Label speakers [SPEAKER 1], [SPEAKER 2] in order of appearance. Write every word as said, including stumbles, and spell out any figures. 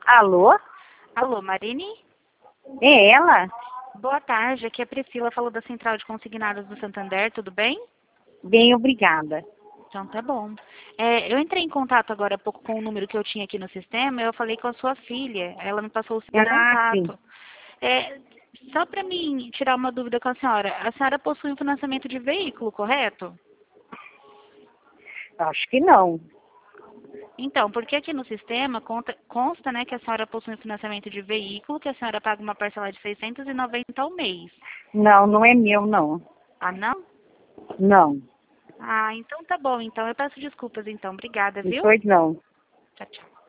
[SPEAKER 1] Alô?
[SPEAKER 2] Alô, Marine?
[SPEAKER 1] É ela?
[SPEAKER 2] Boa tarde, aqui é a Priscila, falou da Central de Consignados do Santander, tudo bem?
[SPEAKER 1] Bem, obrigada.
[SPEAKER 2] Então tá bom. É, eu entrei em contato agora há pouco com o número que eu tinha aqui no sistema, eu falei com a sua filha, ela me passou o seu
[SPEAKER 1] Ah, sim.
[SPEAKER 2] contato. É, só para mim tirar uma dúvida com a senhora, a senhora possui um financiamento de veículo, correto?
[SPEAKER 1] Acho que não.
[SPEAKER 2] Então, porque aqui no sistema conta, consta, né, que a senhora possui um financiamento de veículo, que a senhora paga uma parcela de seiscentos e noventa ao mês.
[SPEAKER 1] Não, não é meu, não.
[SPEAKER 2] Ah, não?
[SPEAKER 1] Não.
[SPEAKER 2] Ah, então tá bom. Então eu peço desculpas, então. Obrigada, viu?
[SPEAKER 1] Pois não.
[SPEAKER 2] Tchau, tchau.